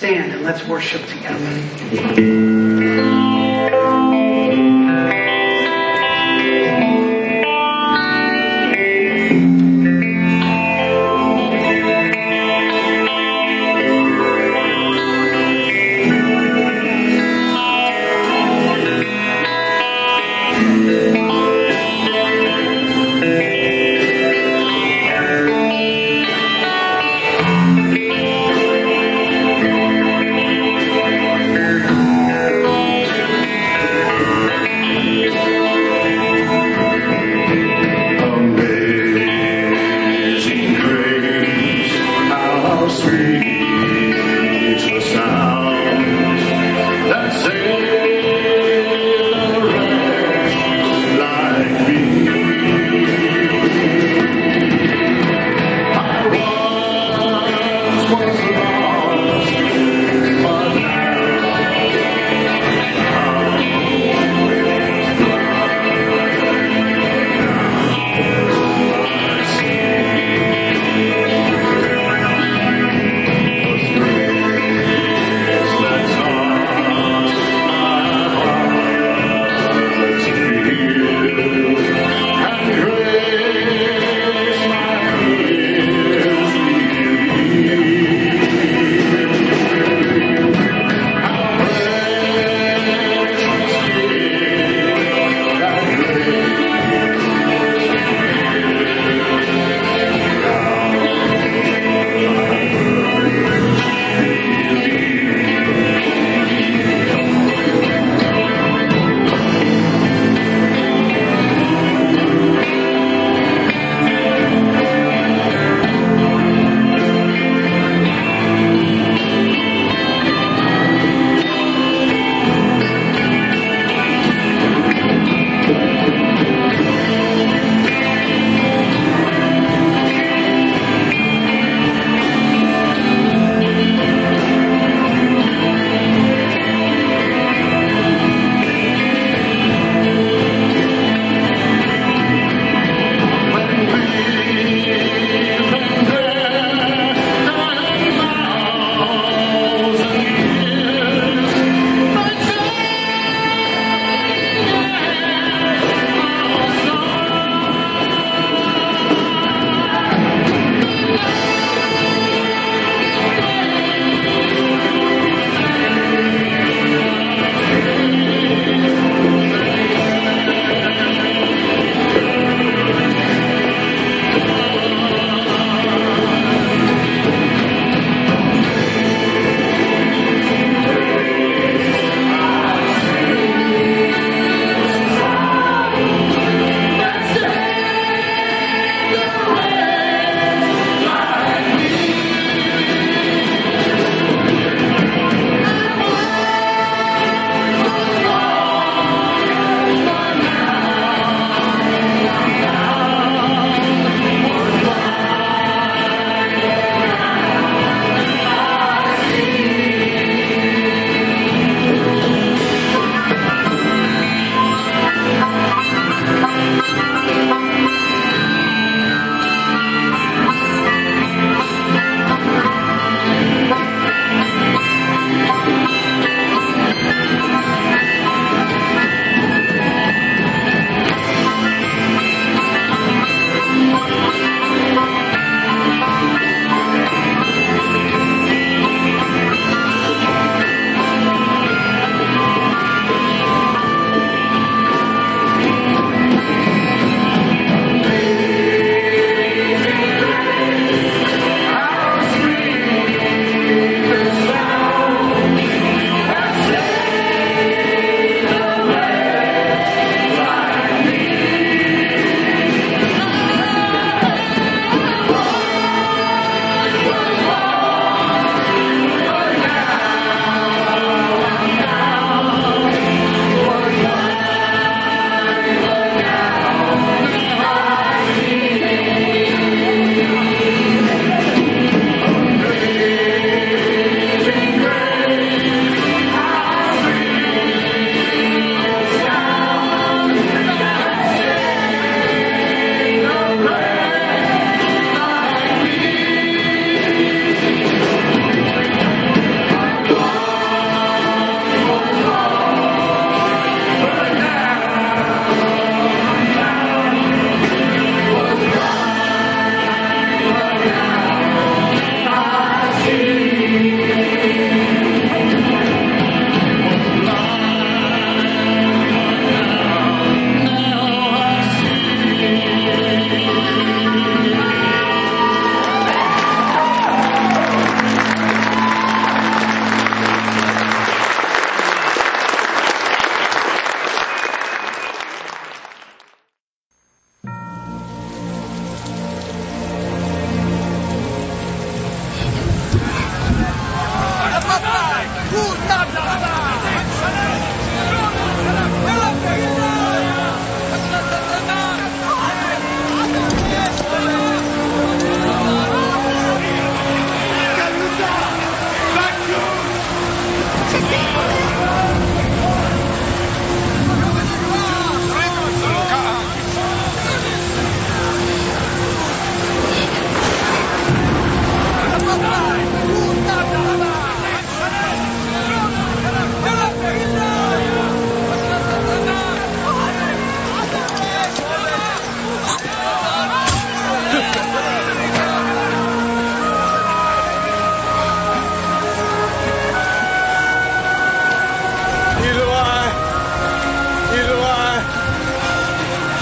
stand and let's worship together.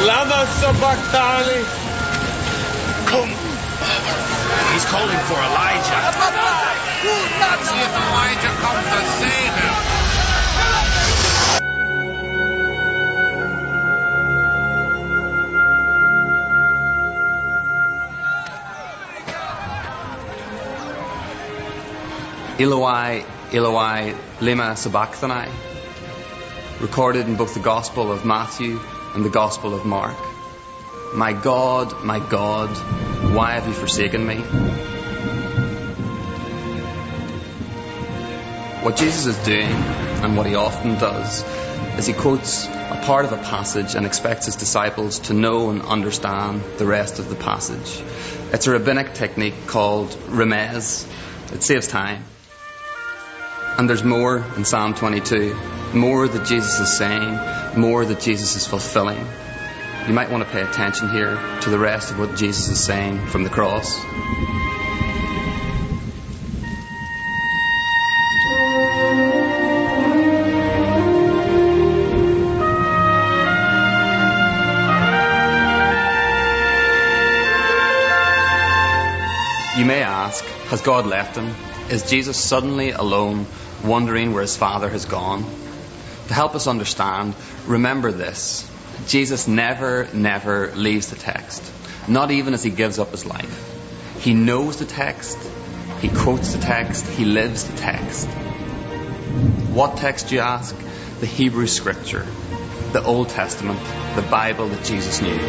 Lama Sabachthani. Come. He's calling for Elijah. Let's see if Elijah comes to save him. Eloi, Eloi, lema sabachthani, recorded in both the Gospel of Matthew and the Gospel of Mark. My God, why have you forsaken me? What Jesus is doing, and what he often does, is he quotes a part of a passage and expects his disciples to know and understand the rest of the passage. It's a rabbinic technique called remez. It saves time. And there's more in Psalm 22, more that Jesus is saying, more that Jesus is fulfilling. You might want to pay attention here to the rest of what Jesus is saying from the cross. You may ask, has God left him? Is Jesus suddenly alone, wondering where his Father has gone? To help us understand, remember this. Jesus never leaves the text. Not even as he gives up his life. He knows the text. He quotes the text. He lives the text. What text, you ask? The Hebrew Scripture. The Old Testament. The Bible that Jesus knew.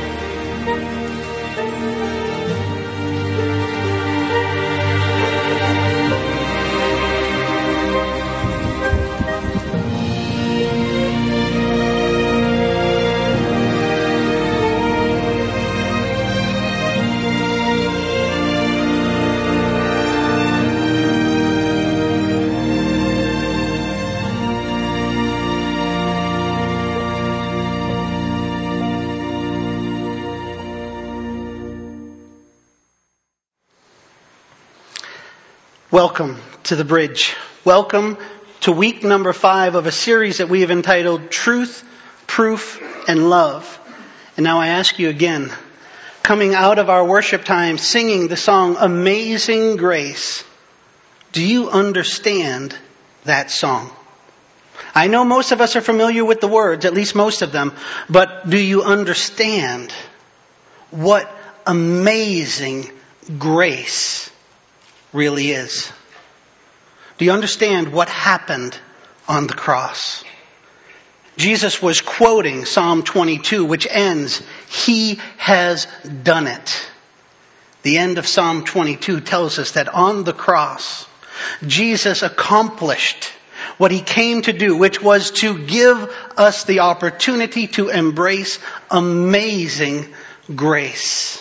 Welcome to the Bridge. Welcome to week number 5 of a series that we have entitled Truth, Proof, and Love. And now I ask you again, coming out of our worship time, singing the song Amazing Grace, do you understand that song? I know most of us are familiar with the words, at least most of them, but do you understand what amazing grace really is? Do you understand what happened on the cross? Jesus was quoting Psalm 22, which ends, He has done it. The end of Psalm 22 tells us that on the cross, Jesus accomplished what He came to do, which was to give us the opportunity to embrace amazing grace.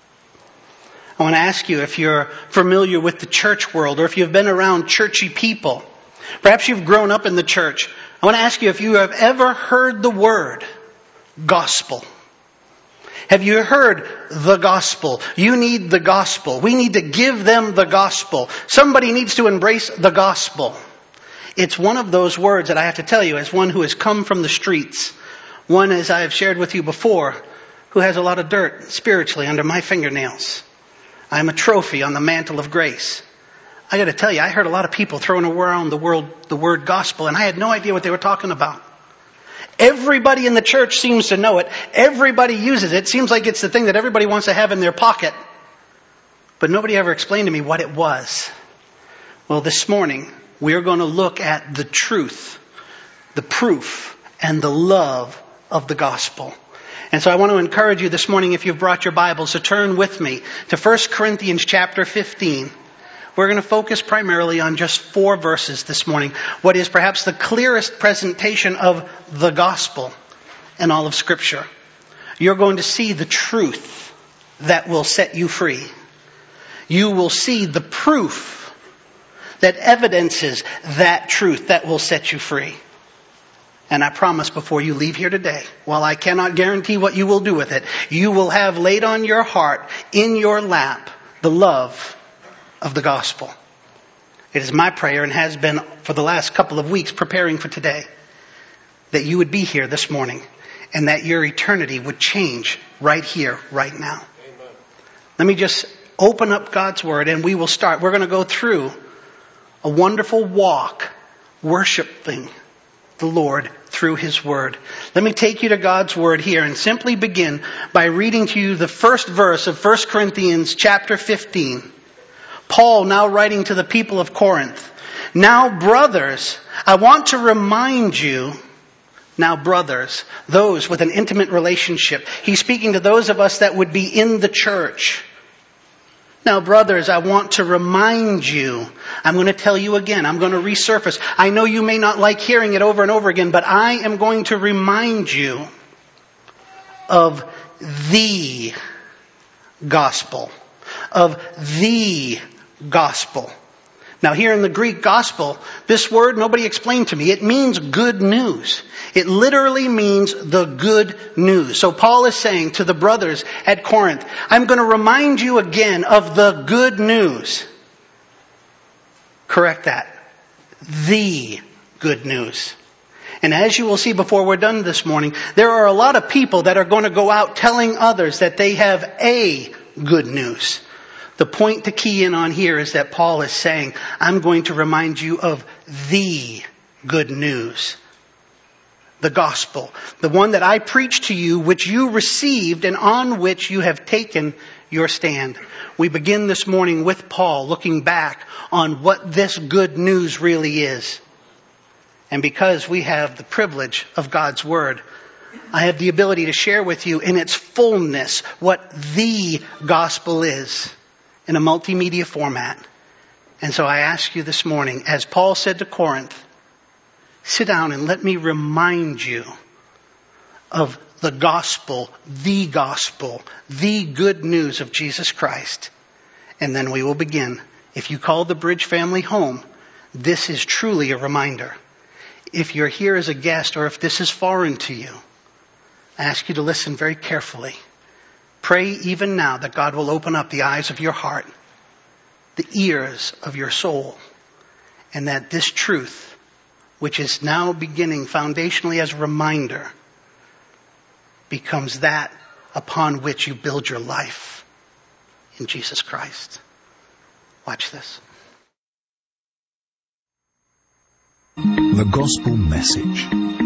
I want to ask you if you're familiar with the church world or if you've been around churchy people. Perhaps you've grown up in the church. I want to ask you if you have ever heard the word gospel. Have you heard the gospel? You need the gospel. We need to give them the gospel. Somebody needs to embrace the gospel. It's one of those words that I have to tell you, as one who has come from the streets, one, as I have shared with you before, who has a lot of dirt spiritually under my fingernails. I'm a trophy on the mantle of grace. I got to tell you, I heard a lot of people throwing around the word gospel, and I had no idea what they were talking about. Everybody in the church seems to know it. Everybody uses it. It seems like it's the thing that everybody wants to have in their pocket. But nobody ever explained to me what it was. Well, this morning, we're going to look at the truth, the proof, and the love of the gospel. And so I want to encourage you this morning, if you've brought your Bibles, to turn with me to 1 Corinthians chapter 15. We're going to focus primarily on just 4 verses this morning. What is perhaps the clearest presentation of the gospel in all of Scripture. You're going to see the truth that will set you free. You will see the proof that evidences that truth that will set you free. And I promise before you leave here today, while I cannot guarantee what you will do with it, you will have laid on your heart, in your lap, the love of the gospel. It is my prayer, and has been for the last couple of weeks preparing for today, that you would be here this morning and that your eternity would change right here, right now. Amen. Let me just open up God's Word and we will start. We're going to go through a wonderful walk, worshiping the Lord through His Word. Let me take you to God's Word here and simply begin by reading to you the first verse of 1 Corinthians chapter 15. Paul now writing to the people of Corinth. Now, brothers, I want to remind you, now brothers, those with an intimate relationship. He's speaking to those of us that would be in the church. Now, brothers, I want to remind you. I'm going to tell you again. I'm going to resurface. I know you may not like hearing it over and over again, but I am going to remind you of the gospel. Of the gospel. Now, here in the Greek gospel, this word nobody explained to me. It means good news. It literally means the good news. So Paul is saying to the brothers at Corinth, I'm going to remind you again of the good news. Correct that. The good news. And as you will see before we're done this morning, there are a lot of people that are going to go out telling others that they have a good news. The point to key in on here is that Paul is saying, I'm going to remind you of the good news. The gospel. The one that I preached to you, which you received and on which you have taken your stand. We begin this morning with Paul looking back on what this good news really is. And because we have the privilege of God's Word, I have the ability to share with you in its fullness what the gospel is. In a multimedia format. And so I ask you this morning, as Paul said to Corinth, sit down and let me remind you of the gospel, the good news of Jesus Christ. And then we will begin. If you call the Bridge family home, this is truly a reminder. If you're here as a guest or if this is foreign to you, I ask you to listen very carefully. Pray even now that God will open up the eyes of your heart, the ears of your soul, and that this truth, which is now beginning foundationally as a reminder, becomes that upon which you build your life in Jesus Christ. Watch this. The Gospel Message.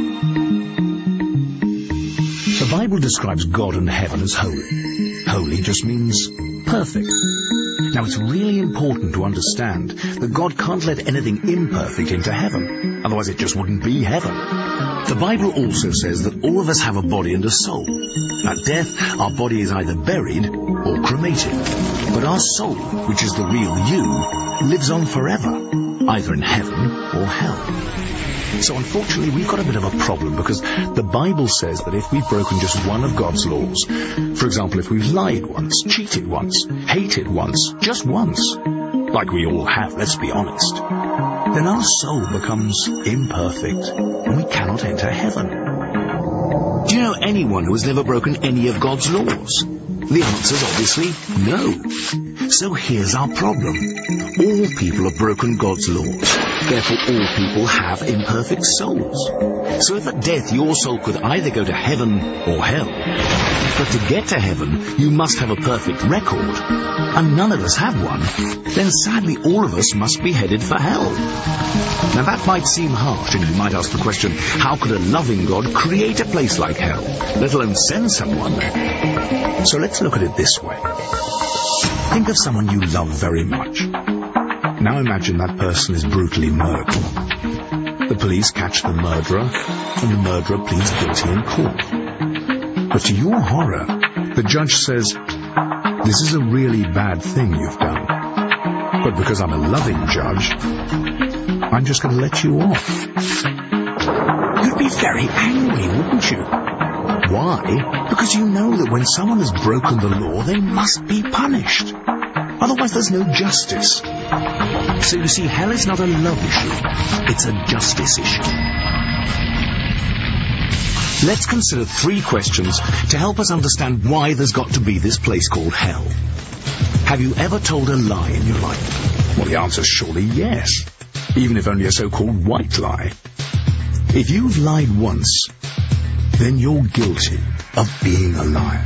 The Bible describes God and heaven as holy. Holy just means perfect. Now, it's really important to understand that God can't let anything imperfect into heaven. Otherwise, it just wouldn't be heaven. The Bible also says that all of us have a body and a soul. At death, our body is either buried or cremated. But our soul, which is the real you, lives on forever, either in heaven or hell. So unfortunately, we've got a bit of a problem because the Bible says that if we've broken just one of God's laws, for example, if we've lied once, cheated once, hated once, just once, like we all have, let's be honest, then our soul becomes imperfect and we cannot enter heaven. Do you know anyone who has never broken any of God's laws? The answer is obviously no. So here's our problem. All people have broken God's laws. Therefore, all people have imperfect souls. So if at death your soul could either go to heaven or hell, but to get to heaven you must have a perfect record, and none of us have one, then sadly all of us must be headed for hell. Now that might seem harsh, and you might ask the question, how could a loving God create a place like hell, let alone send someone there? So let's look at it this way. Think of someone you love very much. Now imagine that person is brutally murdered. The police catch the murderer, and the murderer pleads guilty in court. But to your horror, the judge says, "This is a really bad thing you've done. But because I'm a loving judge, I'm just going to let you off." You'd be very angry, wouldn't you? Why? Because you know that when someone has broken the law, they must be punished. Otherwise there's no justice. So you see, hell is not a love issue, it's a justice issue. Let's consider 3 questions to help us understand why there's got to be this place called hell. Have you ever told a lie in your life? Well, the answer is surely yes, even if only a so-called white lie. If you've lied once, then you're guilty of being a liar.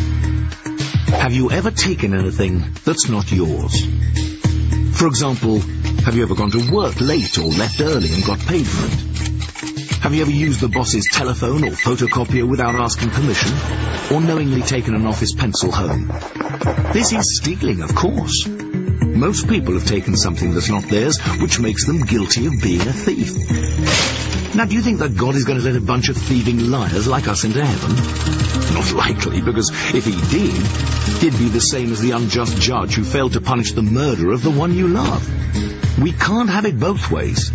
Have you ever taken anything that's not yours? For example, have you ever gone to work late or left early and got paid for it? Have you ever used the boss's telephone or photocopier without asking permission? Or knowingly taken an office pencil home? This is stealing, of course. Most people have taken something that's not theirs, which makes them guilty of being a thief. Now, do you think that God is going to let a bunch of thieving liars like us into heaven? Not likely, because if he did, he'd be the same as the unjust judge who failed to punish the murder of the one you love. We can't have it both ways.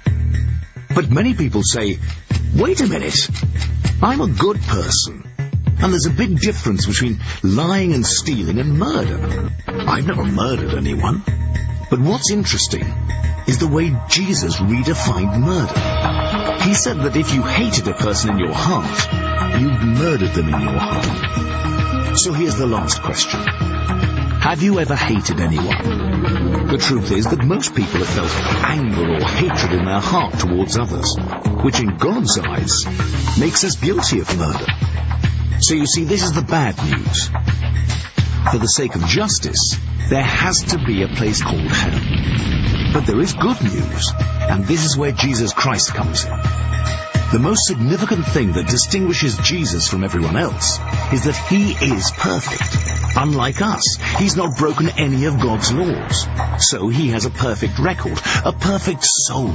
But many people say, wait a minute, I'm a good person. And there's a big difference between lying and stealing and murder. I've never murdered anyone. But what's interesting is the way Jesus redefined murder. He said that if you hated a person in your heart, you've murdered them in your heart. So here's the last question. Have you ever hated anyone? The truth is that most people have felt anger or hatred in their heart towards others, which in God's eyes makes us guilty of murder. So you see, this is the bad news. For the sake of justice, there has to be a place called hell. But there is good news, and this is where Jesus Christ comes in. The most significant thing that distinguishes Jesus from everyone else is that he is perfect. Unlike us, he's not broken any of God's laws. So he has a perfect record, a perfect soul.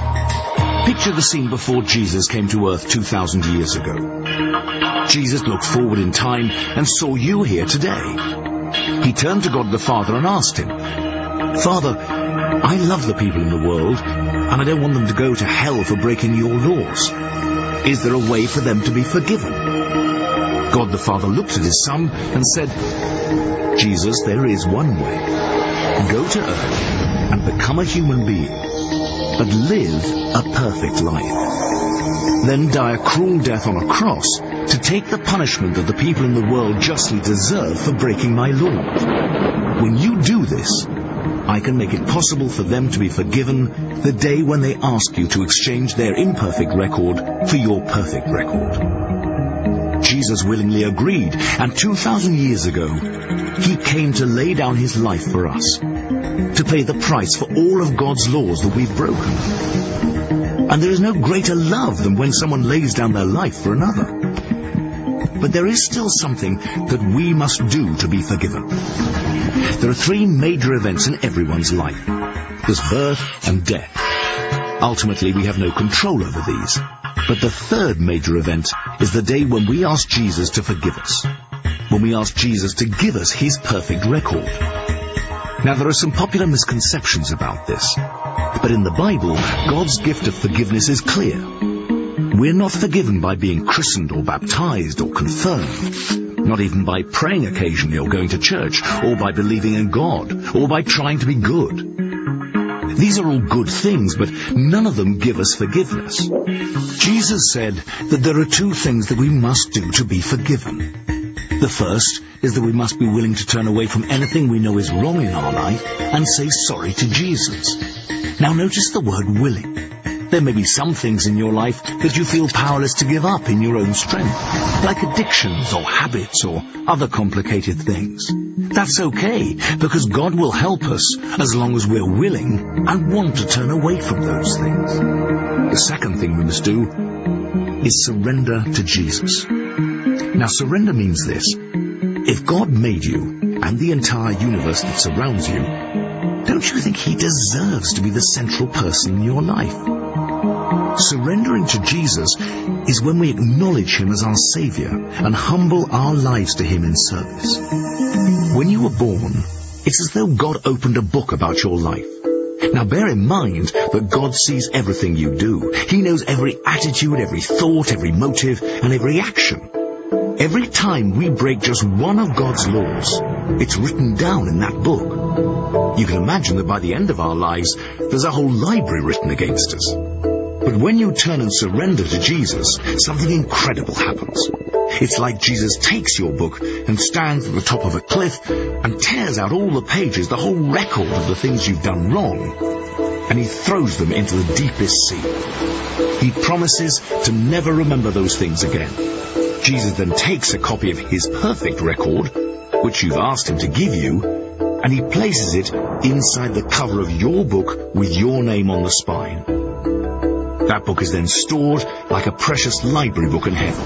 Picture the scene before Jesus came to earth 2,000 years ago. Jesus looked forward in time and saw you here today. He turned to God the Father and asked him, Father, I love the people in the world, and I don't want them to go to hell for breaking your laws. Is there a way for them to be forgiven? God the Father looked at his Son and said, Jesus, there is one way. Go to earth and become a human being, but live a perfect life. Then die a cruel death on a cross to take the punishment that the people in the world justly deserve for breaking my law. When you do this, I can make it possible for them to be forgiven the day when they ask you to exchange their imperfect record for your perfect record. Jesus willingly agreed, and 2,000 years ago, he came to lay down his life for us, to pay the price for all of God's laws that we've broken. And there is no greater love than when someone lays down their life for another. But there is still something that we must do to be forgiven. There are three major events in everyone's life. There's birth and death. Ultimately, we have no control over these. But the third major event is the day when we ask Jesus to forgive us. When we ask Jesus to give us his perfect record. Now, there are some popular misconceptions about this. But in the Bible, God's gift of forgiveness is clear. We're not forgiven by being christened or baptized or confirmed. Not even by praying occasionally or going to church, or by believing in God, or by trying to be good. These are all good things, but none of them give us forgiveness. Jesus said that there are two things that we must do to be forgiven. The first is that we must be willing to turn away from anything we know is wrong in our life and say sorry to Jesus. Now notice the word willing. There may be some things in your life that you feel powerless to give up in your own strength, like addictions or habits or other complicated things. That's okay, because God will help us as long as we're willing and want to turn away from those things. The second thing we must do is surrender to Jesus. Now, surrender means this. If God made you and the entire universe that surrounds you, don't you think he deserves to be the central person in your life? Surrendering to Jesus is when we acknowledge him as our Savior and humble our lives to him in service. When you were born, it's as though God opened a book about your life. Now bear in mind that God sees everything you do. He knows every attitude, every thought, every motive, and every action. Every time we break just one of God's laws, it's written down in that book. You can imagine that by the end of our lives, there's a whole library written against us. But when you turn and surrender to Jesus, something incredible happens. It's like Jesus takes your book and stands at the top of a cliff and tears out all the pages, the whole record of the things you've done wrong. and he throws them into the deepest sea. He promises to never remember those things again. Jesus then takes a copy of his perfect record, which you've asked him to give you, and he places it inside the cover of your book with your name on the spine. That book is then stored like a precious library book in heaven.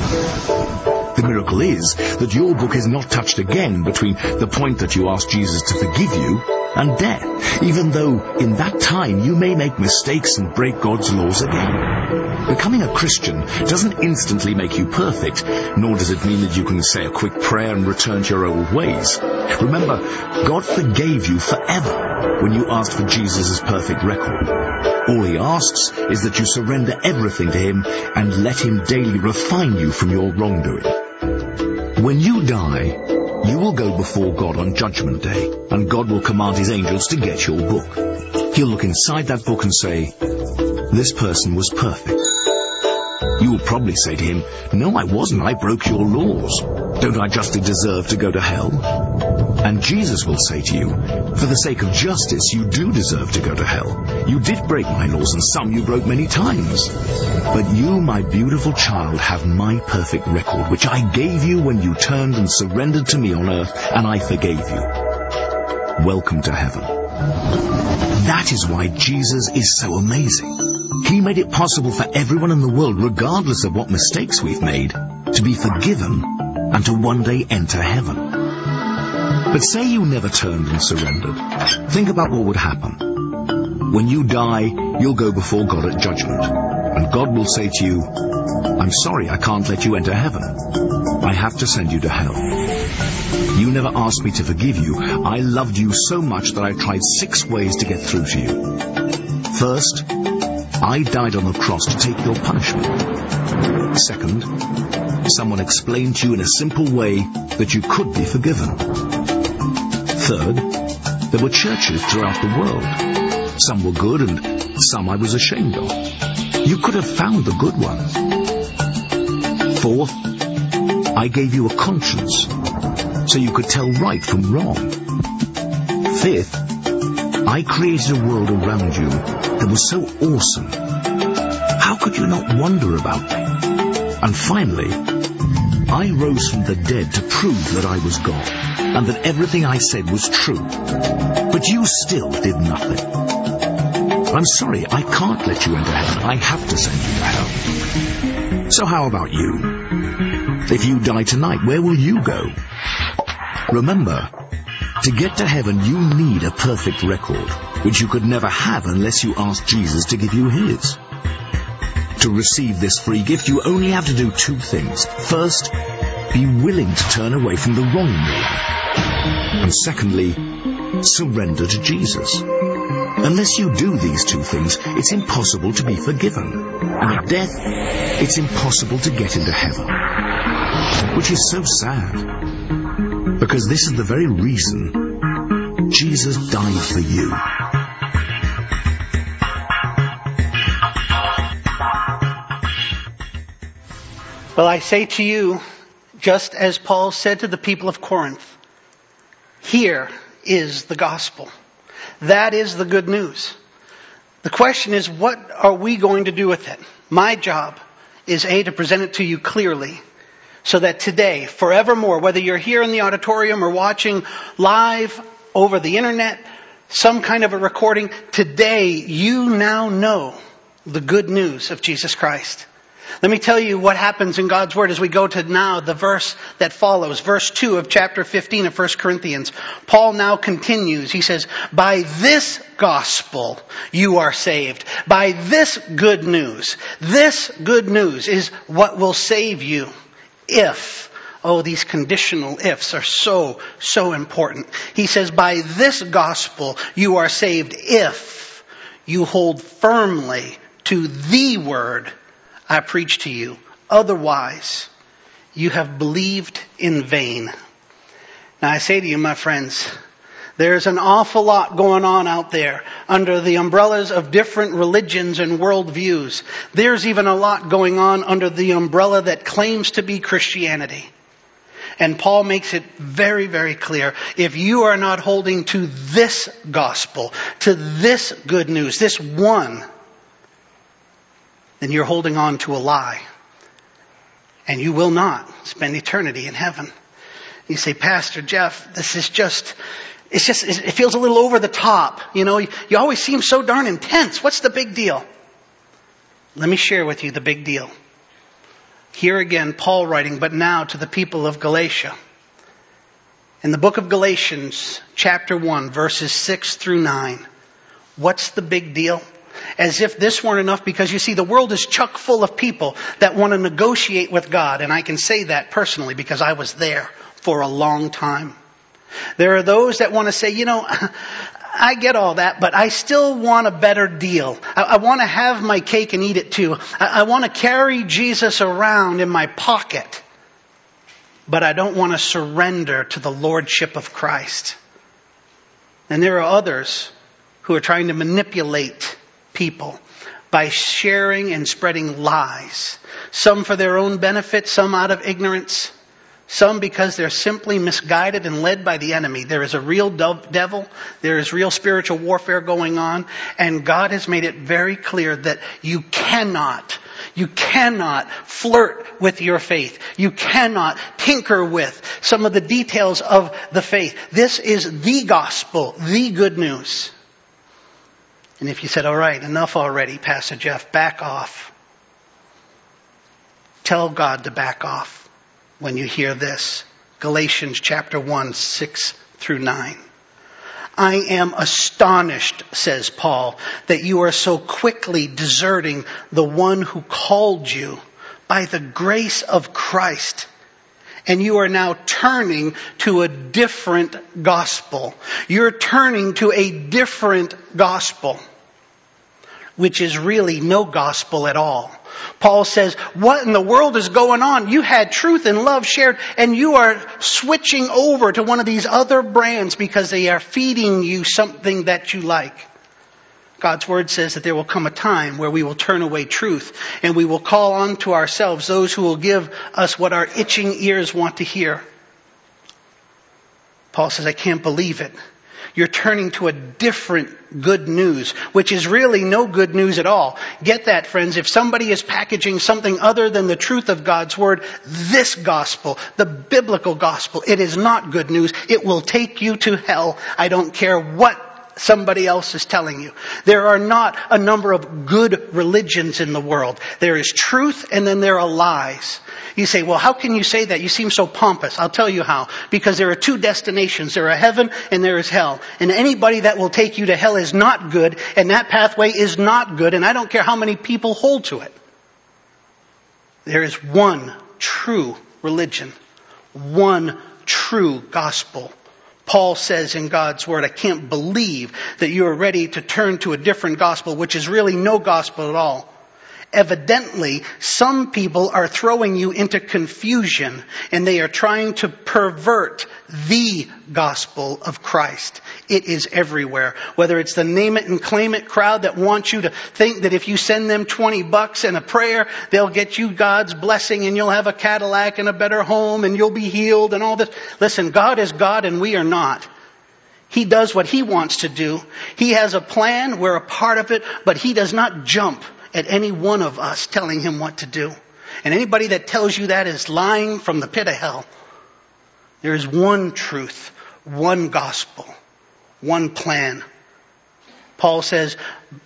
The miracle is that your book is not touched again between the point that you ask Jesus to forgive you and death, even though in that time you may make mistakes and break God's laws again. Becoming a Christian doesn't instantly make you perfect, nor does it mean that you can say a quick prayer and return to your old ways. Remember, God forgave you forever when you asked for Jesus' perfect record. All he asks is that you surrender everything to him and let him daily refine you from your wrongdoing. When you die, you will go before God on Judgment Day, and God will command his angels to get your book. He'll look inside that book and say, "This person was perfect." You will probably say to him, "No, I wasn't. I broke your laws. Don't I justly deserve to go to hell?" And Jesus will say to you, "For the sake of justice, you do deserve to go to hell. You did break my laws, and some you broke many times. But you, my beautiful child, have my perfect record, which I gave you when you turned and surrendered to me on earth, and I forgave you. Welcome to heaven." That is why Jesus is so amazing. He made it possible for everyone in the world, regardless of what mistakes we've made, to be forgiven and to one day enter heaven. But say you never turned and surrendered. Think about what would happen. When you die, you'll go before God at judgment, and God will say to you, "I'm sorry, I can't let you enter heaven. I have to send you to hell. You never asked me to forgive you. I loved you so much that I tried 6 ways to get through to you. First, I died on the cross to take your punishment. Second, someone explained to you in a simple way that you could be forgiven. Third, there were churches throughout the world. Some were good and some I was ashamed of. You could have found the good ones. Fourth, I gave you a conscience so you could tell right from wrong. Fifth, I created a world around you that was so awesome. How could you not wonder about me? And finally, I rose from the dead to prove that I was God, and that everything I said was true. But you still did nothing. I'm sorry, I can't let you enter heaven. I have to send you to hell. So how about you? If you die tonight, where will you go? Remember, to get to heaven, you need a perfect record, which you could never have unless you ask Jesus to give you his. To receive this free gift, you only have to do 2 things. First, be willing to turn away from the wrong way. And secondly, surrender to Jesus. Unless you do these 2 things, it's impossible to be forgiven. And at death, it's impossible to get into heaven. Which is so sad. Because this is the very reason Jesus died for you. Well, I say to you, just as Paul said to the people of Corinth, here is the gospel. That is the good news. The question is, what are we going to do with it? My job is, to present it to you clearly, so that today, forevermore, whether you're here in the auditorium or watching live over the internet, some kind of a recording, today you now know the good news of Jesus Christ. Let me tell you what happens in God's Word as we go to now the verse that follows, verse 2 of chapter 15 of 1 Corinthians. Paul now continues. He says, by this gospel you are saved. By this good news. This good news is what will save you if. Oh, these conditional ifs are so important. He says, by this gospel you are saved if you hold firmly to the word I preach to you. Otherwise, you have believed in vain. Now I say to you, my friends, there's an awful lot going on out there under the umbrellas of different religions and worldviews. There's even a lot going on under the umbrella that claims to be Christianity. And Paul makes it very, very clear. If you are not holding to this gospel, to this good news, this one, then you're holding on to a lie. And you will not spend eternity in heaven. You say, Pastor Jeff, this is it feels a little over the top. You know, you always seem so darn intense. What's the big deal? Let me share with you the big deal. Here again, Paul writing, but now to the people of Galatia. In the book of Galatians, chapter 1, verses 6 through 9. What's the big deal? As if this weren't enough, because you see, the world is chock full of people that want to negotiate with God. And I can say that personally because I was there for a long time. There are those that want to say, you know, I get all that, but I still want a better deal. I want to have my cake and eat it too. I want to carry Jesus around in my pocket, but I don't want to surrender to the lordship of Christ. And there are others who are trying to manipulate people by sharing and spreading lies. Some for their own benefit, some out of ignorance. Some because they're simply misguided and led by the enemy. There is a real devil. There is real spiritual warfare going on. And God has made it very clear that you cannot flirt with your faith. You cannot tinker with some of the details of the faith. This is the gospel, the good news. And if you said, all right, enough already, Pastor Jeff, back off. Tell God to back off. When you hear this, Galatians chapter 1, 6 through 9. I am astonished, says Paul, that you are so quickly deserting the one who called you by the grace of Christ. And you are now turning to a different gospel. You're turning to a different gospel, which is really no gospel at all. Paul says, what in the world is going on? You had truth and love shared, and you are switching over to one of these other brands because they are feeding you something that you like. God's word says that there will come a time where we will turn away truth, and we will call on to ourselves those who will give us what our itching ears want to hear. Paul says, I can't believe it. You're turning to a different good news, which is really no good news at all. Get that, friends. If somebody is packaging something other than the truth of God's word, this gospel, the biblical gospel, it is not good news. It will take you to hell. I don't care what somebody else is telling you. There are not a number of good religions in the world. There is truth and then there are lies. You say, well, how can you say that? You seem so pompous. I'll tell you how. Because there are two destinations. There are heaven and there is hell. And anybody that will take you to hell is not good, and that pathway is not good, and I don't care how many people hold to it. There is one true religion. One true gospel. Paul says in God's word, I can't believe that you are ready to turn to a different gospel, which is really no gospel at all. Evidently, some people are throwing you into confusion, and they are trying to pervert the gospel of Christ. It is everywhere. Whether it's the name it and claim it crowd that wants you to think that if you send them $20 and a prayer, they'll get you God's blessing and you'll have a Cadillac and a better home and you'll be healed and all this. Listen, God is God and we are not. He does what He wants to do. He has a plan. We're a part of it, but He does not jump at any one of us telling Him what to do. And anybody that tells you that is lying from the pit of hell. There is one truth, one gospel, one plan. Paul says,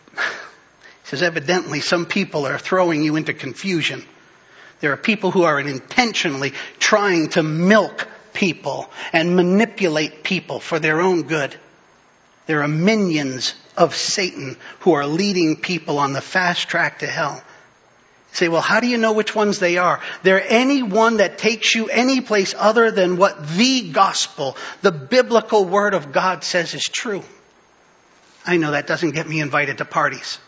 evidently some people are throwing you into confusion. There are people who are intentionally trying to milk people and manipulate people for their own good. There are minions of Satan who are leading people on the fast track to hell. You say, well, how do you know which ones they are? They're any one that takes you any place other than what the gospel, the biblical word of God says is true. I know that doesn't get me invited to parties.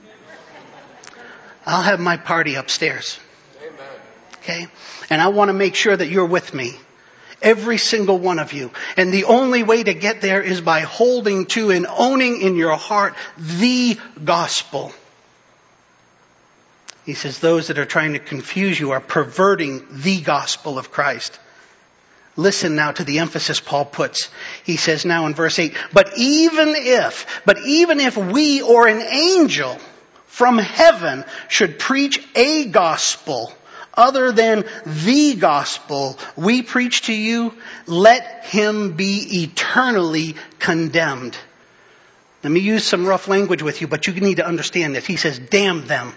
I'll have my party upstairs. Okay? And I want to make sure that you're with me. Every single one of you. And the only way to get there is by holding to and owning in your heart the gospel. He says those that are trying to confuse you are perverting the gospel of Christ. Listen now to the emphasis Paul puts. He says now in verse 8, but even if we or an angel from heaven should preach a gospel other than the gospel we preach to you, let him be eternally condemned. Let me use some rough language with you, but you need to understand this. He says, damn them.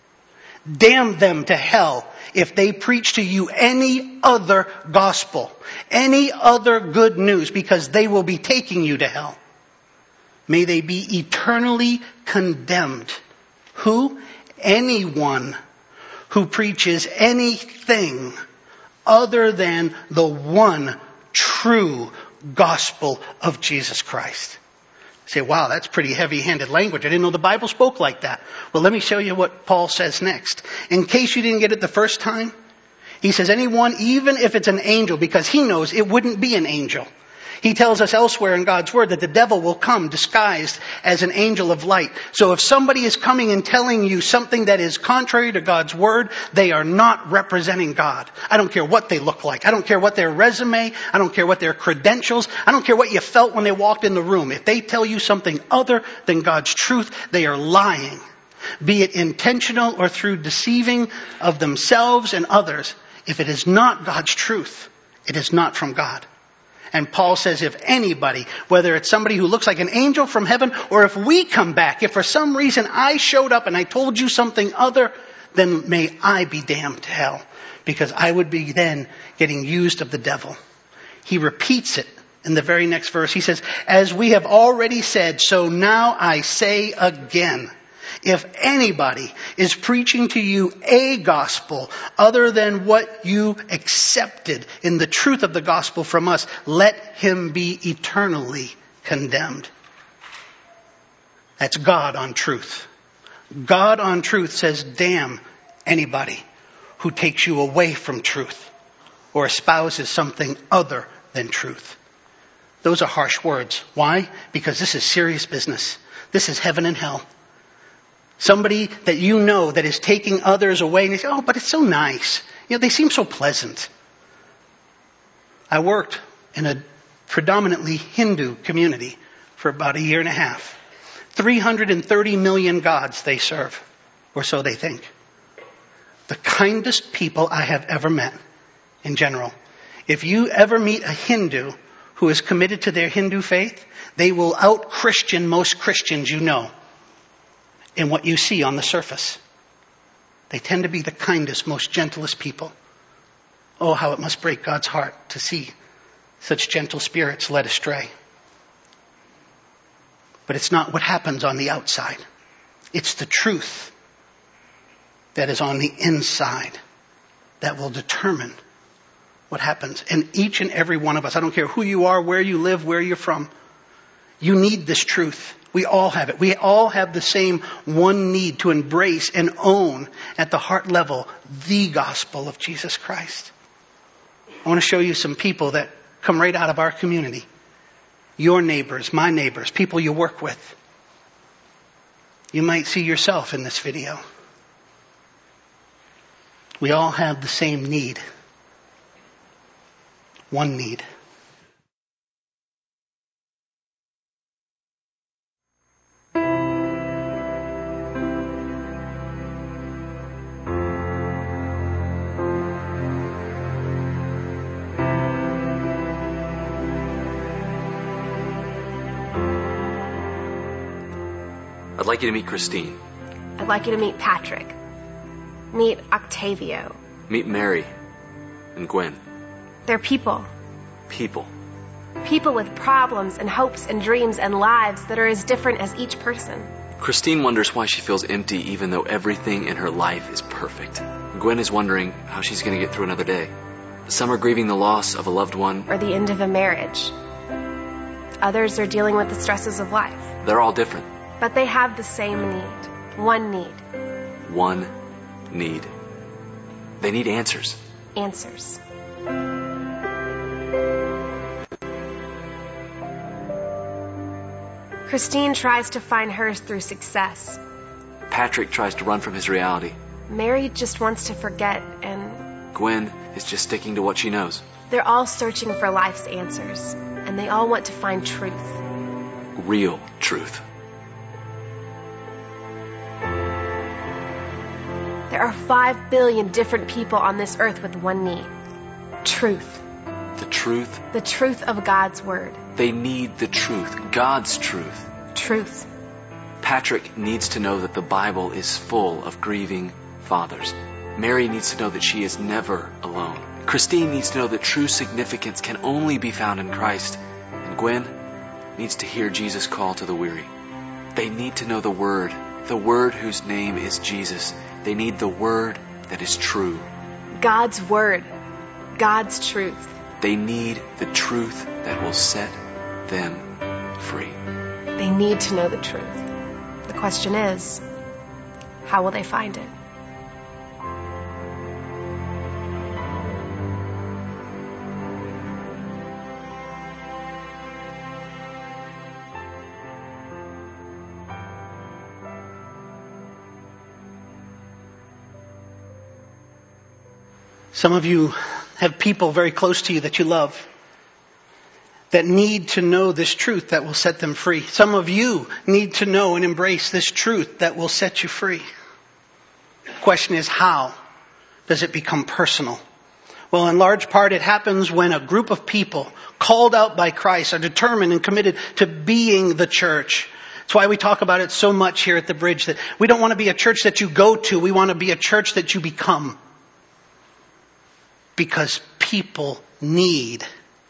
Damn them to hell if they preach to you any other gospel, any other good news, because they will be taking you to hell. May they be eternally condemned. Who? Anyone who preaches anything other than the one true gospel of Jesus Christ. You say, wow, that's pretty heavy-handed language. I didn't know the Bible spoke like that. Well, let me show you what Paul says next. In case you didn't get it the first time, he says anyone, even if it's an angel, because he knows it wouldn't be an angel. He tells us elsewhere in God's Word that the devil will come disguised as an angel of light. So if somebody is coming and telling you something that is contrary to God's Word, they are not representing God. I don't care what they look like. I don't care what their resume. I don't care what their credentials. I don't care what you felt when they walked in the room. If they tell you something other than God's truth, they are lying. Be it intentional or through deceiving of themselves and others. If it is not God's truth, it is not from God. And Paul says if anybody, whether it's somebody who looks like an angel from heaven, or if we come back, if for some reason I showed up and I told you something other, then may I be damned to hell, because I would be then getting used of the devil. He repeats it in the very next verse. He says, as we have already said, so now I say again. If anybody is preaching to you a gospel other than what you accepted in the truth of the gospel from us, let him be eternally condemned. That's God on truth. God on truth says, damn anybody who takes you away from truth or espouses something other than truth. Those are harsh words. Why? Because this is serious business. This is heaven and hell. Somebody that you know that is taking others away and you say, oh, but it's so nice. You know, they seem so pleasant. I worked in a predominantly Hindu community for about a year and a half. 330 million gods they serve, or so they think. The kindest people I have ever met in general. If you ever meet a Hindu who is committed to their Hindu faith, they will out-Christian most Christians you know in what you see on the surface. They tend to be the kindest, most gentlest people. Oh, how it must break God's heart to see such gentle spirits led astray. But it's not what happens on the outside. It's the truth that is on the inside that will determine what happens. And each and every one of us, I don't care who you are, where you live, where you're from, you need this truth. We all have it. We all have the same one need to embrace and own at the heart level the gospel of Jesus Christ. I want to show you some people that come right out of our community. Your neighbors, my neighbors, people you work with. You might see yourself in this video. We all have the same need. One need. I'd like you to meet Christine. I'd like you to meet Patrick. Meet Octavio. Meet Mary and Gwen. They're people. People. People with problems and hopes and dreams and lives that are as different as each person. Christine wonders why she feels empty even though everything in her life is perfect. Gwen is wondering how she's going to get through another day. Some are grieving the loss of a loved one. Or the end of a marriage. Others are dealing with the stresses of life. They're all different. But they have the same need. One need. One need. They need answers. Answers. Christine tries to find hers through success. Patrick tries to run from his reality. Mary just wants to forget, and Gwen is just sticking to what she knows. They're all searching for life's answers, and they all want to find truth. Real truth. There are 5 billion different people on this earth with one need. Truth. The truth. The truth of God's Word. They need the truth. God's truth. Truth. Patrick needs to know that the Bible is full of grieving fathers. Mary needs to know that she is never alone. Christine needs to know that true significance can only be found in Christ. And Gwen needs to hear Jesus' call to the weary. They need to know the Word whose name is Jesus. They need the Word that is true. God's Word. God's truth. They need the truth that will set them free. They need to know the truth. The question is, how will they find it? Some of you have people very close to you that you love that need to know this truth that will set them free. Some of you need to know and embrace this truth that will set you free. The question is, how does it become personal? Well, in large part, it happens when a group of people called out by Christ are determined and committed to being the church. That's why we talk about it so much here at the Bridge, that we don't want to be a church that you go to. We want to be a church that you become. Because people need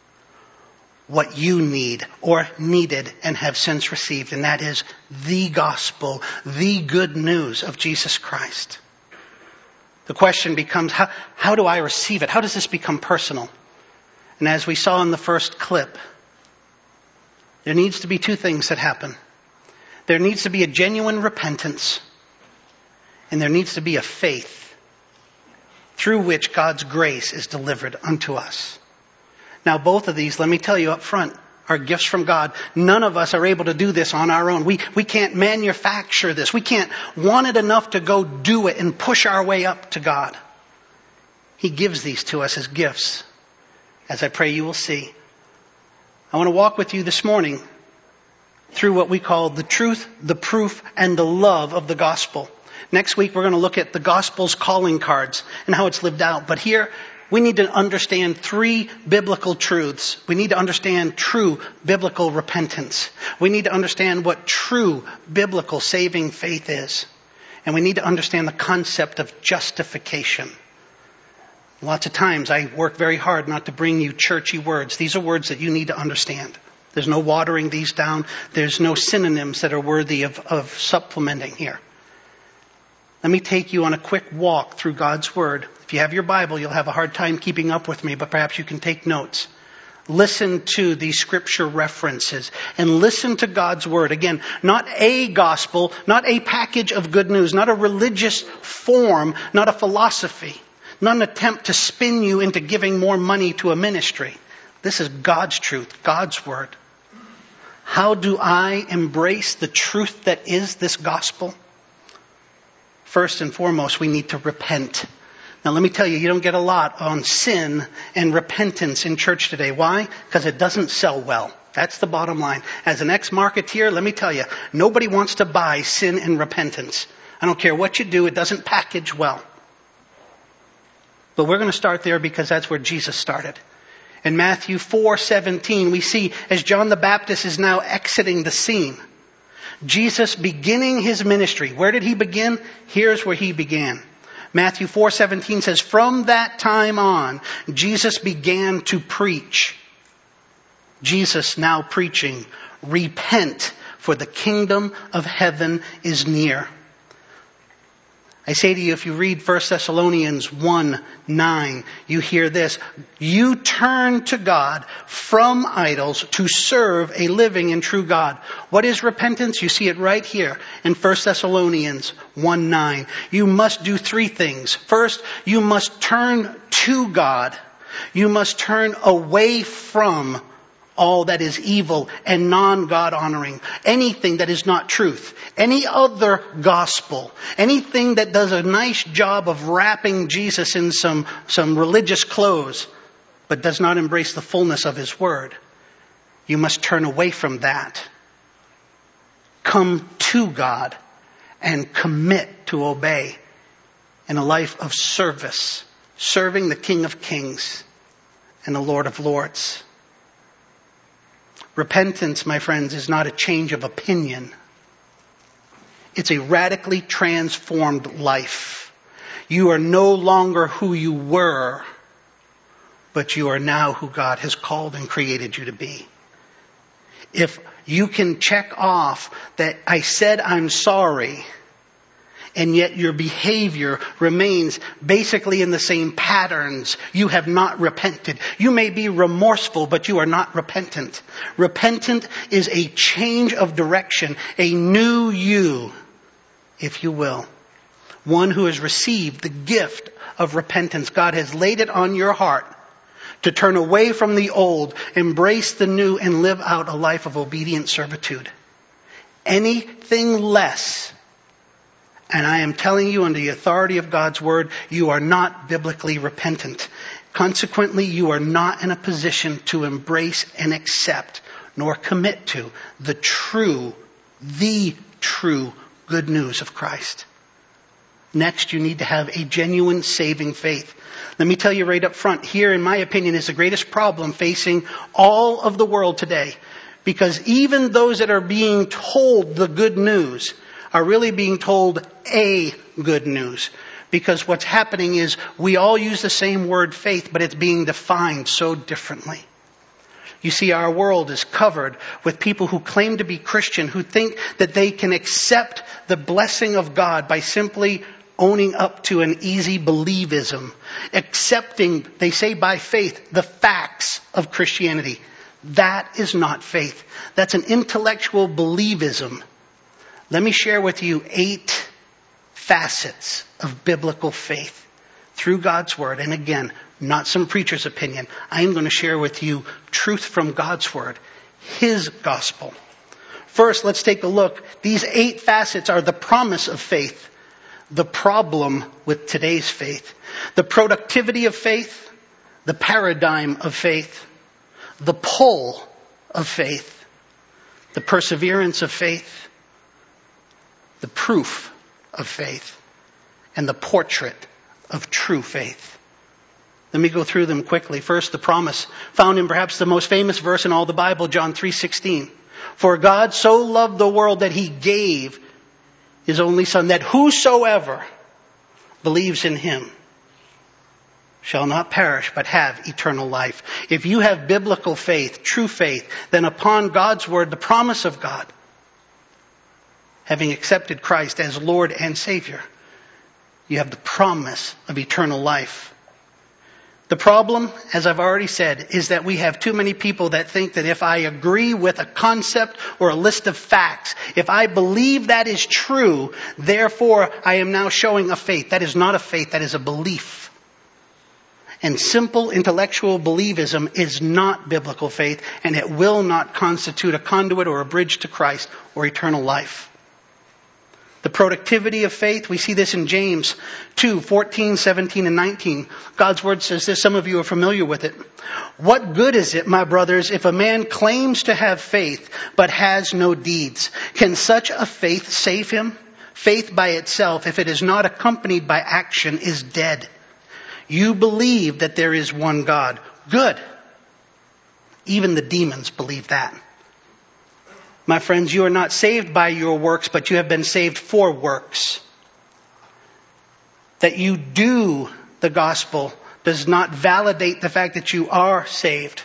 what you need or needed and have since received. And that is the gospel, the good news of Jesus Christ. The question becomes, how do I receive it? How does this become personal? And as we saw in the first clip, there needs to be 2 things that happen. There needs to be a genuine repentance, and there needs to be a faith through which God's grace is delivered unto us. Now, both of these, let me tell you up front, are gifts from God. None of us are able to do this on our own. We can't manufacture this. We can't want it enough to go do it and push our way up to God. He gives these to us as gifts, as I pray you will see. I want to walk with you this morning through what we call the truth, the proof, and the love of the gospel. Next week, we're going to look at the gospel's calling cards and how it's lived out. But here, we need to understand 3 biblical truths. We need to understand true biblical repentance. We need to understand what true biblical saving faith is. And we need to understand the concept of justification. Lots of times, I work very hard not to bring you churchy words. These are words that you need to understand. There's no watering these down. There's no synonyms that are worthy of supplementing here. Let me take you on a quick walk through God's Word. If you have your Bible, you'll have a hard time keeping up with me, but perhaps you can take notes. Listen to these scripture references and listen to God's Word. Again, not a gospel, not a package of good news, not a religious form, not a philosophy, not an attempt to spin you into giving more money to a ministry. This is God's truth, God's Word. How do I embrace the truth that is this gospel? First and foremost, we need to repent. Now let me tell you, you don't get a lot on sin and repentance in church today. Why? Because it doesn't sell well. That's the bottom line. As an ex-marketeer, let me tell you, nobody wants to buy sin and repentance. I don't care what you do, it doesn't package well. But we're going to start there because that's where Jesus started. In Matthew 4:17, we see as John the Baptist is now exiting the scene, Jesus beginning his ministry. Where did he begin? Here's where he began. Matthew 4:17 says, from that time on, Jesus began to preach. Jesus now preaching, repent, for the kingdom of heaven is near. I say to you, if you read 1 Thessalonians 1:9, you hear this. You turn to God from idols to serve a living and true God. What is repentance? You see it right here in 1 Thessalonians 1:9. You must do 3 things. First, you must turn to God. You must turn away from all that is evil and non-God honoring. Anything that is not truth. Any other gospel. Anything that does a nice job of wrapping Jesus in some religious clothes. but does not embrace the fullness of His Word, you must turn away from that. Come to God and commit to obey in a life of service, serving the King of Kings and the Lord of Lords. Repentance, my friends, is not a change of opinion. It's a radically transformed life. You are no longer who you were, but you are now who God has called and created you to be. If you can check off that I said I'm sorry, and yet your behavior remains basically in the same patterns, you have not repented. You may be remorseful, but you are not repentant. Repentant is a change of direction, a new you, if you will. One who has received the gift of repentance. God has laid it on your heart to turn away from the old, embrace the new, and live out a life of obedient servitude. Anything less, and I am telling you under the authority of God's Word, you are not biblically repentant. Consequently, you are not in a position to embrace and accept, nor commit to, the true good news of Christ. Next, you need to have a genuine saving faith. Let me tell you right up front, here, in my opinion, is the greatest problem facing all of the world today. Because even those that are being told the good news are really being told a good news. Because what's happening is we all use the same word faith, but it's being defined so differently. You see, our world is covered with people who claim to be Christian, who think that they can accept the blessing of God by simply owning up to an easy believism, accepting, they say by faith, the facts of Christianity. That is not faith. That's an intellectual believism. Let me share with you 8 facets of biblical faith through God's Word. And again, not some preacher's opinion. I am going to share with you truth from God's Word, His gospel. First, let's take a look. These 8 facets are the promise of faith, the problem with today's faith, the productivity of faith, the paradigm of faith, the pull of faith, the perseverance of faith, the proof of faith, and the portrait of true faith. Let me go through them quickly. First, the promise, found in perhaps the most famous verse in all the Bible, John 3:16. For God so loved the world that He gave His only Son, that whosoever believes in Him shall not perish but have eternal life. If you have biblical faith, true faith, then upon God's Word, the promise of God, having accepted Christ as Lord and Savior, you have the promise of eternal life. The problem, as I've already said, is that we have too many people that think that if I agree with a concept or a list of facts, if I believe that is true, therefore I am now showing a faith. That is not a faith, that is a belief. And simple intellectual believism is not biblical faith, and it will not constitute a conduit or a bridge to Christ or eternal life. The productivity of faith, we see this in James 2:14, 17, and 19. God's Word says this, some of you are familiar with it. What good is it, my brothers, if a man claims to have faith, but has no deeds? Can such a faith save him? Faith by itself, if it is not accompanied by action, is dead. You believe that there is one God. Good. Even the demons believe that. My friends, you are not saved by your works, but you have been saved for works. That you do the gospel does not validate the fact that you are saved.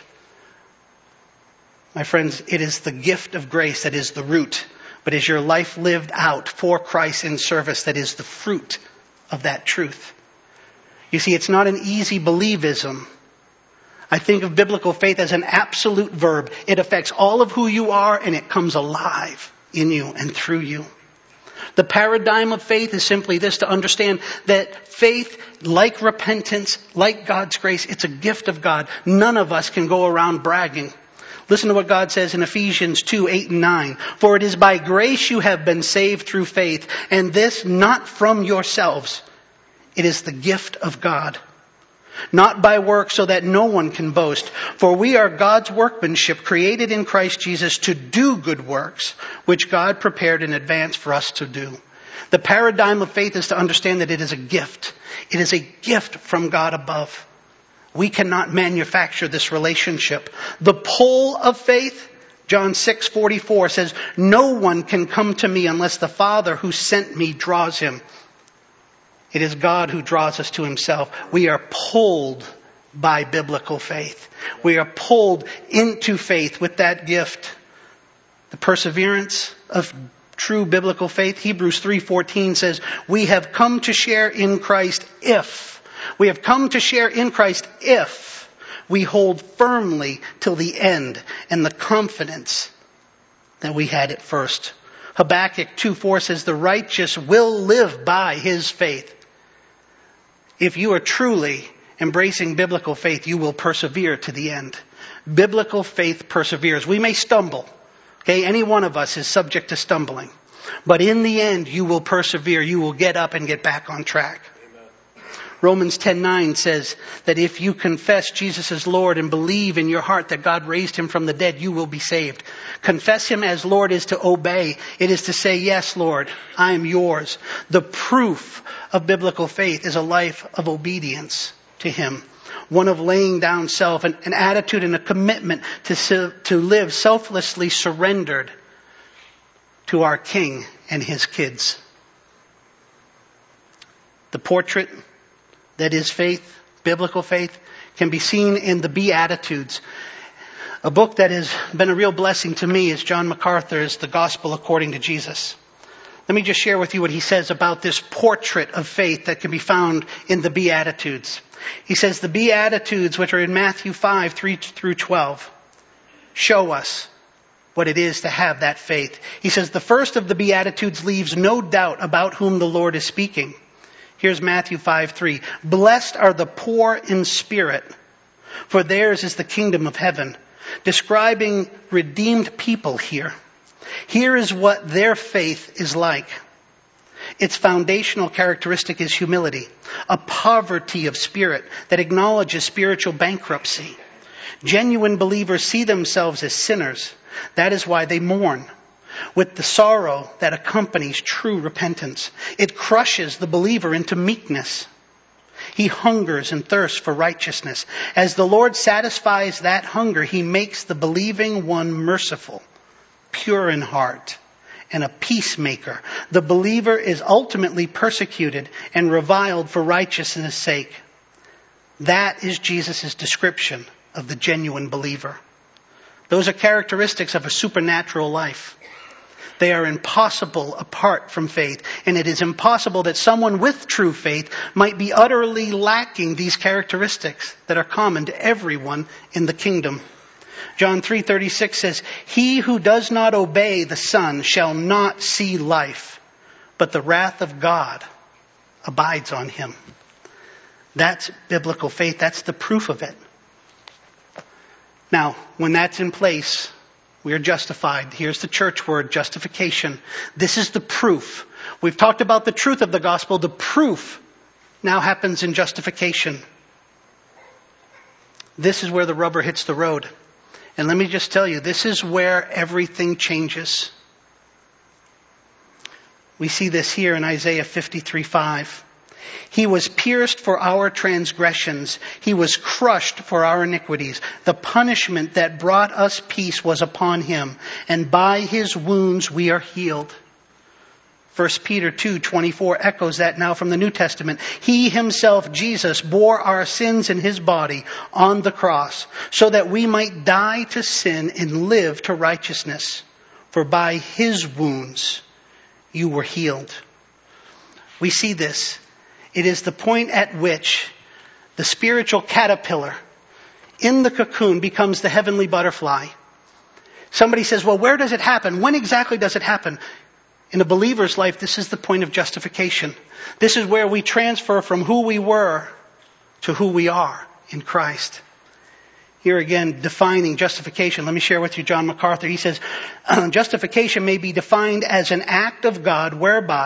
My friends, it is the gift of grace that is the root, but is your life lived out for Christ in service that is the fruit of that truth. You see, it's not an easy believism. I think of biblical faith as an absolute verb. It affects all of who you are and it comes alive in you and through you. The paradigm of faith is simply this, to understand that faith, like repentance, like God's grace, it's a gift of God. None of us can go around bragging. Listen to what God says in Ephesians 2:8 and 9. For it is by grace you have been saved through faith, and this not from yourselves. It is the gift of God. not by works, so that no one can boast. For we are God's workmanship, created in Christ Jesus to do good works, which God prepared in advance for us to do. The paradigm of faith is to understand that it is a gift. It is a gift from God above. We cannot manufacture this relationship. The pull of faith, John 6:44 says, no one can come to me unless the Father who sent me draws him. It is God who draws us to himself. We are pulled by biblical faith. We are pulled into faith with that gift. The perseverance of true biblical faith. Hebrews 3:14 says, we have come to share in Christ if we hold firmly till the end and the confidence that we had at first. Habakkuk 2:4 says, the righteous will live by his faith. If you are truly embracing biblical faith, you will persevere to the end. Biblical faith perseveres. We may stumble. Okay, any one of us is subject to stumbling. But in the end, you will persevere. You will get up and get back on track. Amen. Romans 10:9 says that if you confess Jesus as Lord and believe in your heart that God raised him from the dead, you will be saved. Confess him as Lord is to obey. It is to say, yes, Lord, I am yours. The proof of biblical faith is a life of obedience to him. One of laying down self, an attitude and a commitment to live selflessly surrendered to our King and his kids. The portrait that is faith, biblical faith, can be seen in the Beatitudes. A book that has been a real blessing to me is John MacArthur's The Gospel According to Jesus. Let me just share with you what he says about this portrait of faith that can be found in the Beatitudes. He says the Beatitudes, which are in Matthew 5:3-12, show us what it is to have that faith. He says the first of the Beatitudes leaves no doubt about whom the Lord is speaking. Here's Matthew 5:3. Blessed are the poor in spirit, for theirs is the kingdom of heaven. Describing redeemed people here. Here is what their faith is like. Its foundational characteristic is humility, a poverty of spirit that acknowledges spiritual bankruptcy. Genuine believers see themselves as sinners. That is why they mourn, with the sorrow that accompanies true repentance. It crushes the believer into meekness. He hungers and thirsts for righteousness. As the Lord satisfies that hunger, he makes the believing one merciful, pure in heart, and a peacemaker. The believer is ultimately persecuted and reviled for righteousness' sake. That is Jesus' description of the genuine believer. Those are characteristics of a supernatural life. They are impossible apart from faith. And it is impossible that someone with true faith might be utterly lacking these characteristics that are common to everyone in the kingdom. John 3:36 says, he who does not obey the Son shall not see life, but the wrath of God abides on him. That's biblical faith. That's the proof of it. Now, when that's in place, we are justified. Here's the church word, justification. This is the proof. We've talked about the truth of the gospel. The proof now happens in justification. This is where the rubber hits the road. And let me just tell you, this is where everything changes. We see this here in Isaiah 53:5. He was pierced for our transgressions. He was crushed for our iniquities. The punishment that brought us peace was upon him, and by his wounds we are healed. 1 Peter 2:24 echoes that now from the New Testament. He himself, Jesus, bore our sins in his body on the cross, so that we might die to sin and live to righteousness. For by his wounds you were healed. We see this. It is the point at which the spiritual caterpillar in the cocoon becomes the heavenly butterfly. Somebody says, well, where does it happen? When exactly does it happen? In a believer's life, this is the point of justification. This is where we transfer from who we were to who we are in Christ. Here again, defining justification. Let me share with you John MacArthur. He says, justification may be defined as an act of God whereby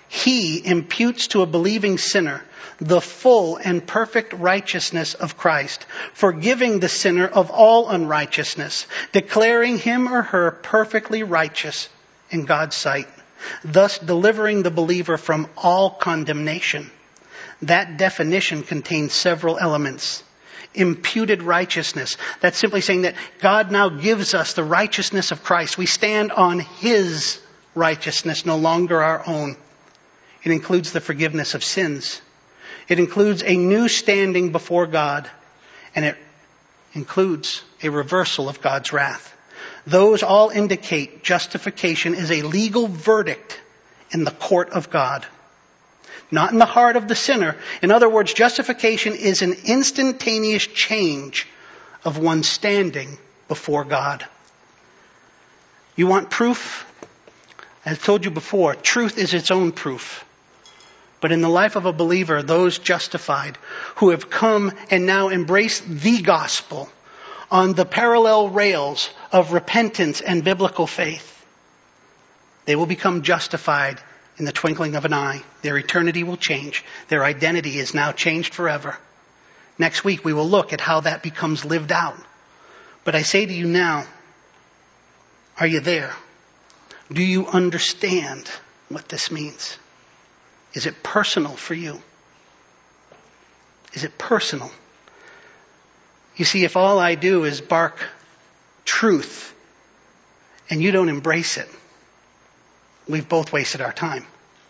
He imputes to a believing sinner the full and perfect righteousness of Christ, forgiving the sinner of all unrighteousness, declaring him or her perfectly righteous in God's sight, thus delivering the believer from all condemnation. That definition contains several elements. Imputed righteousness. That's simply saying that God now gives us the righteousness of Christ. We stand on His righteousness, no longer our own. It includes the forgiveness of sins. It includes a new standing before God. And it includes a reversal of God's wrath. Those all indicate justification is a legal verdict in the court of God, not in the heart of the sinner. In other words, justification is an instantaneous change of one's standing before God. You want proof? I've told you before, truth is its own proof. But in the life of a believer, those justified who have come and now embrace the gospel on the parallel rails of repentance and biblical faith, they will become justified in the twinkling of an eye. Their eternity will change. Their identity is now changed forever. Next week we will look at how that becomes lived out. But I say to you now, are you there? Do you understand what this means? Is it personal for you? Is it personal? You see, if all I do is bark truth and you don't embrace it, we've both wasted our time.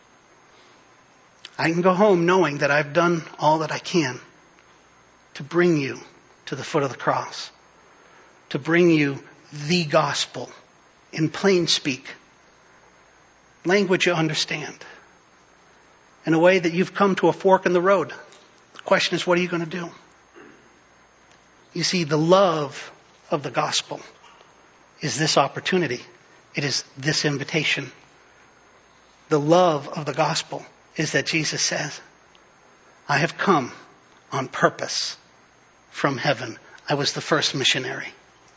I can go home knowing that I've done all that I can to bring you to the foot of the cross, to bring you the gospel in plain speak, language you understand, in a way that you've come to a fork in the road. The question is, what are you going to do? You see, the love of the gospel is this opportunity. It is this invitation. The love of the gospel is that Jesus says, I have come on purpose from heaven. I was the first missionary.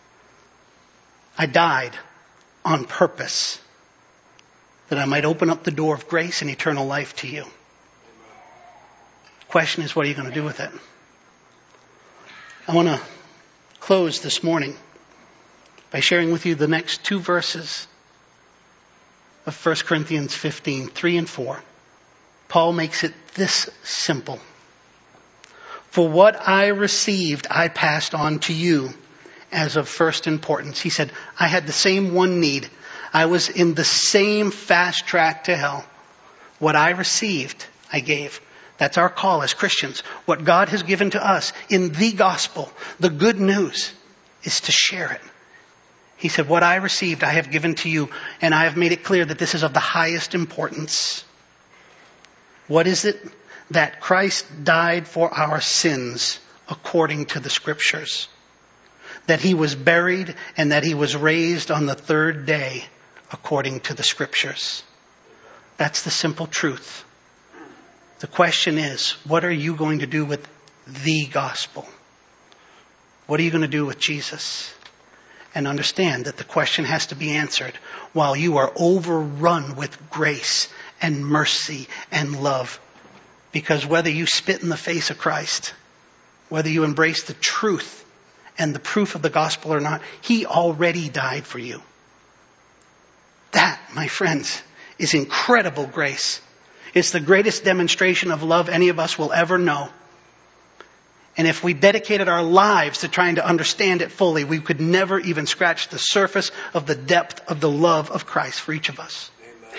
I died on purpose that I might open up the door of grace and eternal life to you. The question is, what are you going to do with it? I want to close this morning by sharing with you the next two verses of 1 Corinthians 15, 3 and 4. Paul makes it this simple. For what I received, I passed on to you as of first importance. He said, I had the same one need. I was in the same fast track to hell. What I received, I gave. That's our call as Christians. What God has given to us in the gospel, the good news, is to share it. He said, what I received, I have given to you, and I have made it clear that this is of the highest importance. What is it? That Christ died for our sins according to the Scriptures. That He was buried and that He was raised on the third day according to the Scriptures. That's the simple truth. The question is, what are you going to do with the gospel? What are you going to do with Jesus? And understand that the question has to be answered while you are overrun with grace and mercy and love. Because whether you spit in the face of Christ, whether you embrace the truth and the proof of the gospel or not, He already died for you. That, my friends, is incredible grace. It's the greatest demonstration of love any of us will ever know. And if we dedicated our lives to trying to understand it fully, we could never even scratch the surface of the depth of the love of Christ for each of us. Amen.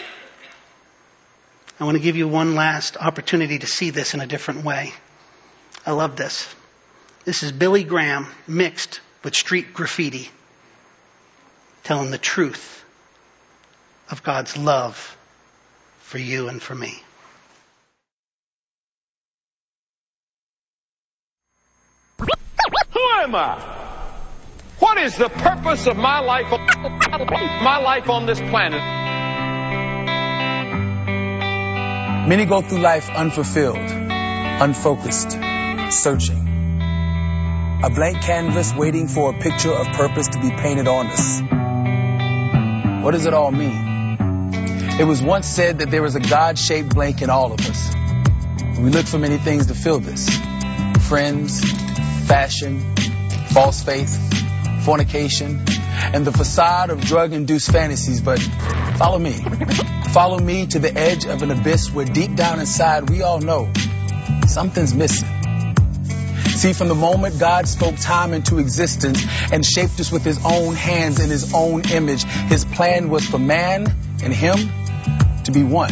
I want to give you one last opportunity to see this in a different way. I love this. This is Billy Graham mixed with street graffiti, telling the truth of God's love for you and for me. Who am I? What is the purpose of my life on this planet? Many go through life unfulfilled, unfocused, searching. A blank canvas waiting for a picture of purpose to be painted on us. What does it all mean? It was once said that there is a God-shaped blank in all of us. We look for many things to fill this. Friends, fashion, false faith, fornication, and the facade of drug-induced fantasies. But follow me. Follow me to the edge of an abyss where deep down inside we all know something's missing. See, from the moment God spoke time into existence and shaped us with his own hands in his own image, his plan was for man and him to be one.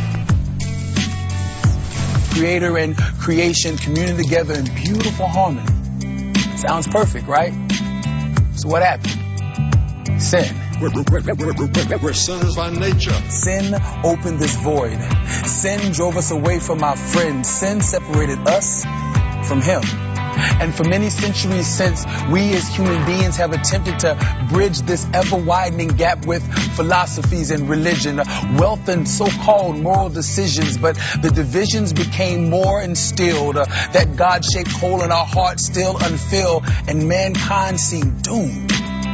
Creator and creation communing together in beautiful harmony. Sounds perfect, right? So what happened? Sin. We're sinners by nature. Sin opened this void. Sin drove us away from our friends. Sin separated us from him. And for many centuries since, we as human beings have attempted to bridge this ever-widening gap with philosophies and religion, wealth and so-called moral decisions. But the divisions became more instilled, that God-shaped hole in our hearts still unfilled, and mankind seemed doomed.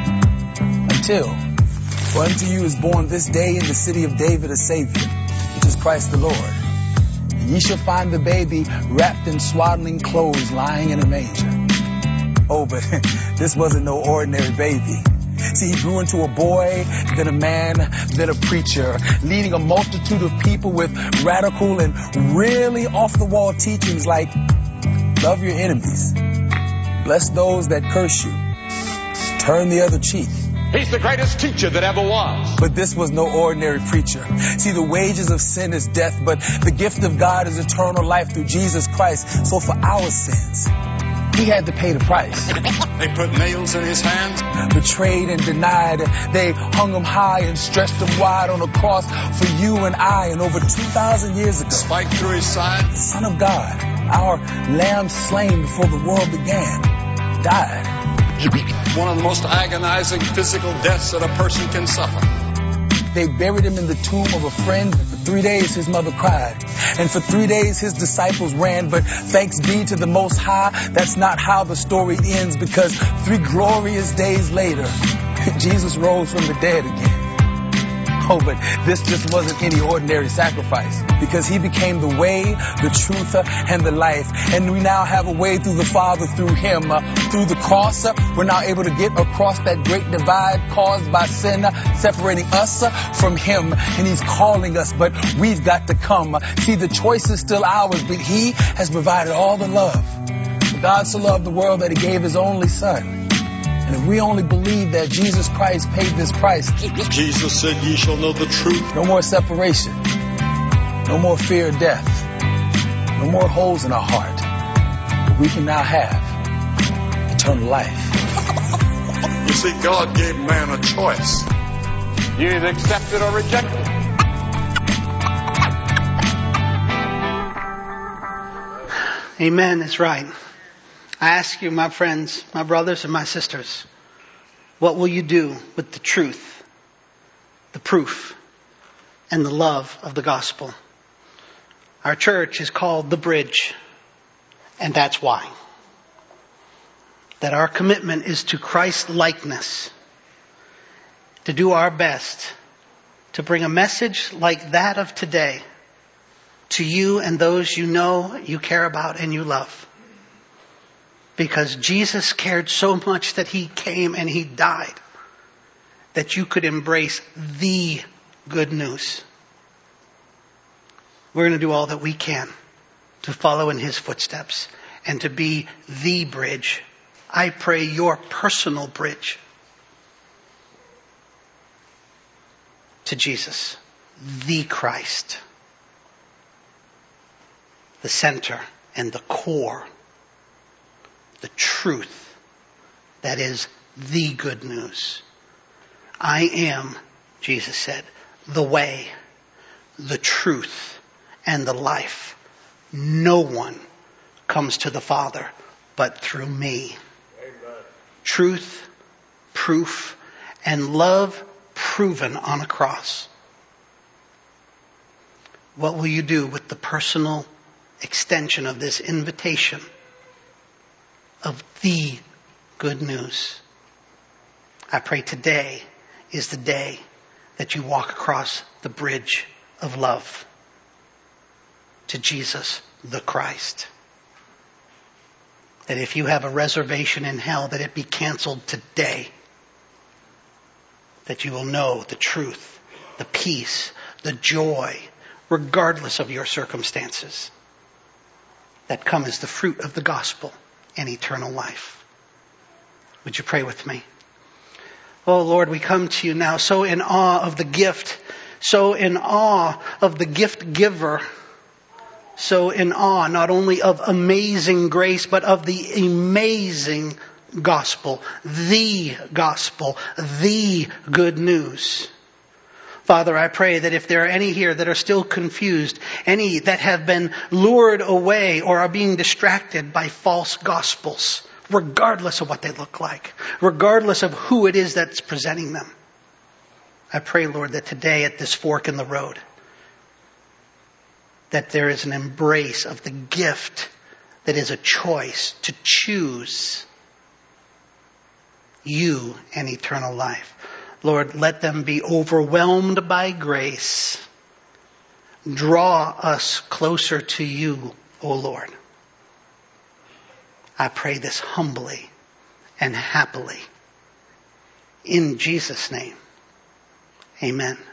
For unto you is born this day in the city of David a Savior, which is Christ the Lord. And ye shall find the baby wrapped in swaddling clothes lying in a manger. Oh, but this wasn't no ordinary baby. See, he grew into a boy, then a man, then a preacher, leading a multitude of people with radical and really off-the-wall teachings like, love your enemies, bless those that curse you, turn the other cheek. He's the greatest teacher that ever was. But this was no ordinary preacher. See, the wages of sin is death, but the gift of God is eternal life through Jesus Christ. So for our sins, he had to pay the price. They put nails in his hands. Betrayed and denied. They hung him high and stretched him wide on a cross for you and I. And over 2,000 years ago, Spike through his side. The Son of God, our lamb slain before the world began, died. One of the most agonizing physical deaths that a person can suffer. They buried him in the tomb of a friend. For 3 days his mother cried. And for 3 days his disciples ran. But thanks be to the Most High, that's not how the story ends. Because 3 glorious days later, Jesus rose from the dead again. Oh, but this just wasn't any ordinary sacrifice. Because he became the way, the truth, and the life. And we now have a way through the Father through him. Through the cross, we're now able to get across that great divide caused by sin, separating us from him. And he's calling us, but we've got to come. See, the choice is still ours, but he has provided all the love. God so loved the world that he gave his only son. And if we only believe that Jesus Christ paid this price, Jesus said, ye shall know the truth. No more separation. No more fear of death. No more holes in our heart. But we can now have eternal life. You see, God gave man a choice. You either accept it or reject it. Amen. That's right. I ask you, my friends, my brothers and my sisters, what will you do with the truth, the proof, and the love of the gospel? Our church is called The Bridge, and that's why. That our commitment is to Christ likeness, to do our best to bring a message like that of today to you and those you know, you care about, and you love. Because Jesus cared so much that he came and he died that you could embrace the good news. We're going to do all that we can to follow in his footsteps and to be the bridge. I pray your personal bridge to Jesus, the Christ, the center and the core, the truth that is the good news. I am, Jesus said, the way, the truth, and the life. No one comes to the Father but through me. Amen. Truth, proof, and love proven on a cross. What will you do with the personal extension of this invitation of the good news? I pray today is the day that you walk across the bridge of love to Jesus the Christ. That if you have a reservation in hell, that it be canceled today. That you will know the truth, the peace, the joy, regardless of your circumstances, that come as the fruit of the gospel and eternal life. Would you pray with me? Oh Lord, we come to you now so in awe of the gift, so in awe of the gift giver, so in awe not only of amazing grace, but of the amazing gospel, the good news. Father, I pray that if there are any here that are still confused, any that have been lured away or are being distracted by false gospels, regardless of what they look like, regardless of who it is that's presenting them, I pray, Lord, that today at this fork in the road, that there is an embrace of the gift that is a choice to choose you and eternal life. Lord, let them be overwhelmed by grace. Draw us closer to you, O Lord. I pray this humbly and happily. In Jesus' name, amen.